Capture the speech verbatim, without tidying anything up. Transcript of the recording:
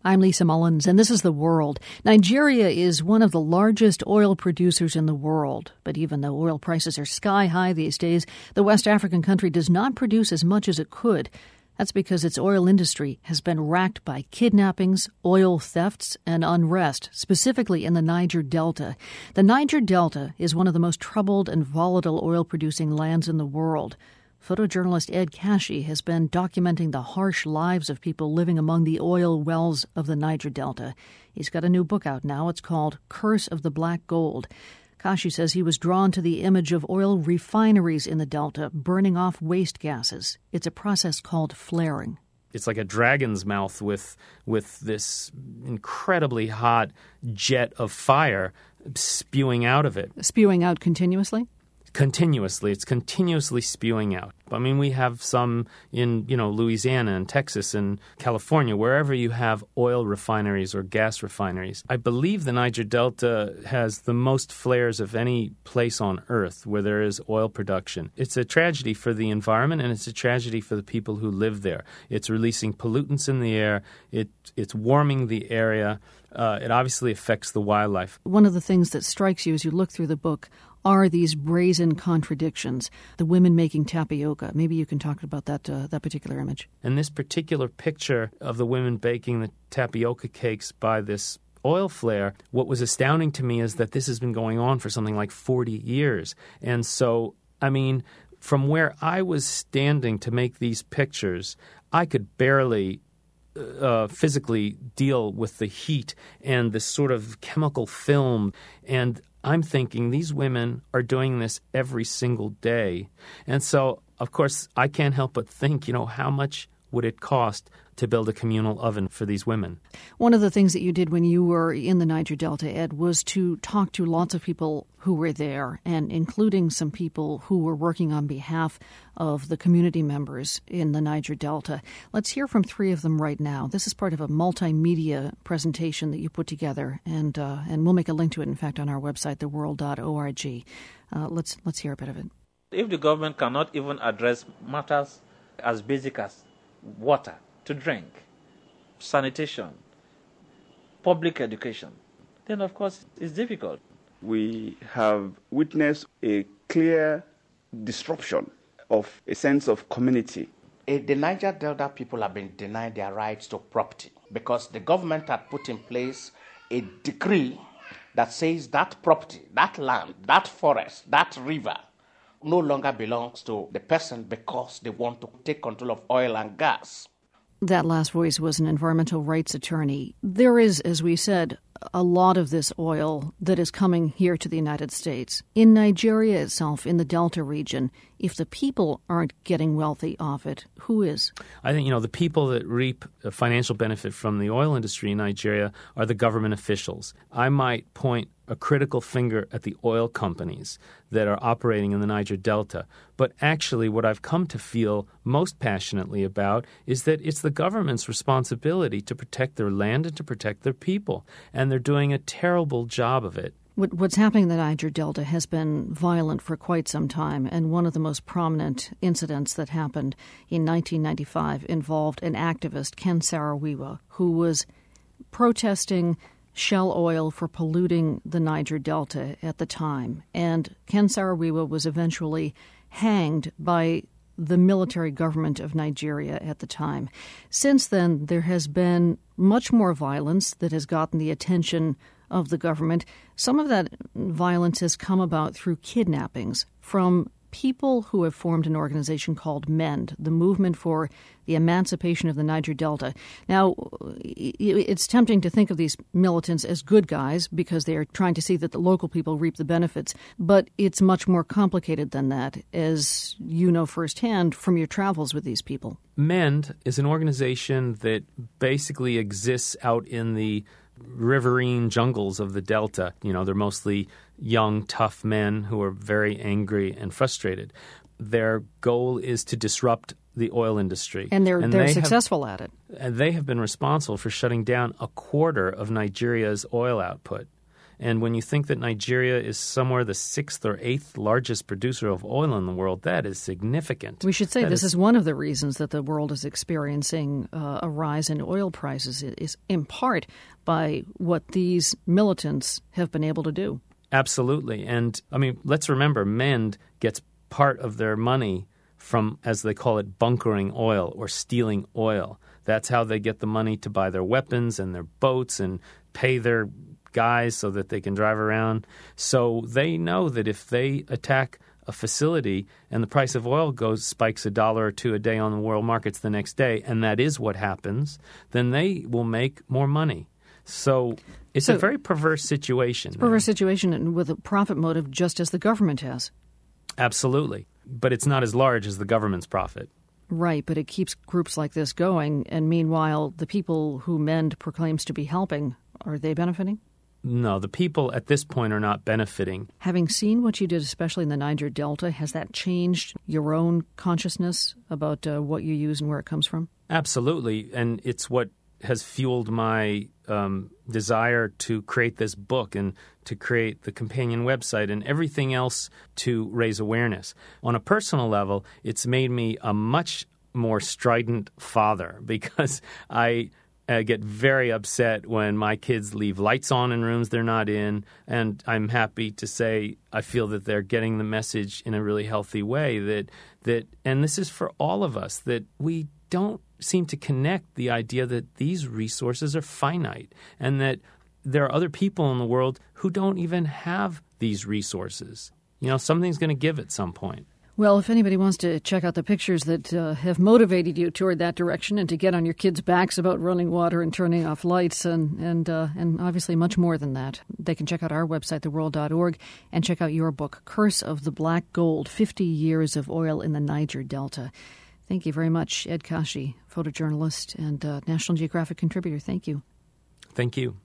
I'm Lisa Mullins, and this is The World. Nigeria is one of the largest oil producers in the world. But even though oil prices are sky high these days, the West African country does not produce as much as it could. That's because its oil industry has been racked by kidnappings, oil thefts, and unrest, specifically in the Niger Delta. The Niger Delta is one of the most troubled and volatile oil-producing lands in the world. Photojournalist Ed Kashi has been documenting the harsh lives of people living among the oil wells of the Niger Delta. He's got a new book out now. It's called Curse of the Black Gold. Kashi says he was drawn to the image of oil refineries in the Delta burning off waste gases. It's a process called flaring. It's like a dragon's mouth with with this incredibly hot jet of fire spewing out of it. Spewing out continuously? Continuously. It's continuously spewing out. I mean, we have some in, you know, Louisiana and Texas and California, wherever you have oil refineries or gas refineries. I believe the Niger Delta has the most flares of any place on earth where there is oil production. It's a tragedy for the environment, and it's a tragedy for the people who live there. It's releasing pollutants in the air. It, it's warming the area. Uh, it obviously affects the wildlife. One of the things that strikes you as you look through the book are these brazen contradictions. The women making tapioca. Maybe you can talk about that uh, that particular image. And this particular picture of the women baking the tapioca cakes by this oil flare, what was astounding to me is that this has been going on for something like forty years. And so, I mean, from where I was standing to make these pictures, I could barely Uh, physically deal with the heat and this sort of chemical film. And I'm thinking these women are doing this every single day. And so, of course, I can't help but think, you know, how much would it cost to build a communal oven for these women? One of the things that you did when you were in the Niger Delta, Ed, was to talk to lots of people who were there, and including some people who were working on behalf of the community members in the Niger Delta. Let's hear from three of them right now. This is part of a multimedia presentation that you put together, and uh, and we'll make a link to it, in fact, on our website, the world dot org. Uh, let's, let's hear a bit of it. If the government cannot even address matters as basic as water to drink, sanitation, public education, then of course it's difficult. We have witnessed a clear disruption of a sense of community. The Niger Delta people have been denied their rights to property because the government had put in place a decree that says that property, that land, that forest, that river no longer belongs to the person because they want to take control of oil and gas. That last voice was an environmental rights attorney. There is, as we said, a lot of this oil that is coming here to the United States. In Nigeria itself, in the Delta region, if the people aren't getting wealthy off it, who is? I think, you know, the people that reap a financial benefit from the oil industry in Nigeria are the government officials. I might point a critical finger at the oil companies that are operating in the Niger Delta. But actually what I've come to feel most passionately about is that it's the government's responsibility to protect their land and to protect their people. And they're doing a terrible job of it. What's happening in the Niger Delta has been violent for quite some time, and one of the most prominent incidents that happened in nineteen ninety-five involved an activist, Ken Saro-Wiwa, who was protesting Shell oil for polluting the Niger Delta at the time. And Ken Saro-Wiwa was eventually hanged by the military government of Nigeria at the time. Since then, there has been much more violence that has gotten the attention of the government. Some of that violence has come about through kidnappings from people who have formed an organization called MEND, the Movement for the Emancipation of the Niger Delta. Now, it's tempting to think of these militants as good guys because they are trying to see that the local people reap the benefits, but it's much more complicated than that, as you know firsthand from your travels with these people. MEND is an organization that basically exists out in the riverine jungles of the Delta. You know, they're mostly young, tough men who are very angry and frustrated. Their goal is to disrupt the oil industry. And they're, and they're they successful have, at it. And they have been responsible for shutting down a quarter of Nigeria's oil output. And when you think that Nigeria is somewhere the sixth or eighth largest producer of oil in the world, that is significant. We should say that this is, is one of the reasons that the world is experiencing uh, a rise in oil prices, is in part by what these militants have been able to do. Absolutely. And, I mean, let's remember, MEND gets part of their money from, as they call it, bunkering oil or stealing oil. That's how they get the money to buy their weapons and their boats and pay their guys so that they can drive around. So they know that if they attack a facility and the price of oil goes spikes a dollar or two a day on the world markets the next day, and that is what happens, then they will make more money. So it's so, a very perverse situation. It's a perverse situation and with a profit motive just as the government has. Absolutely. But it's not as large as the government's profit. Right, but it keeps groups like this going. And meanwhile, the people who MEND proclaims to be helping, are they benefiting? No, the people at this point are not benefiting. Having seen what you did, especially in the Niger Delta, has that changed your own consciousness about uh, what you use and where it comes from? Absolutely. And it's what has fueled my um, desire to create this book and to create the companion website and everything else to raise awareness. On a personal level, it's made me a much more strident father because I uh, get very upset when my kids leave lights on in rooms they're not in, and I'm happy to say I feel that they're getting the message in a really healthy way that that and this is for all of us, that we don't seem to connect the idea that these resources are finite and that there are other people in the world who don't even have these resources. You know, something's going to give at some point. Well, if anybody wants to check out the pictures that uh, have motivated you toward that direction and to get on your kids' backs about running water and turning off lights and and uh, and obviously much more than that, they can check out our website, the world dot org, and check out your book, Curse of the Black Gold, fifty years of Oil in the Niger Delta. Thank you very much, Ed Kashi, photojournalist and uh, National Geographic contributor. Thank you. Thank you.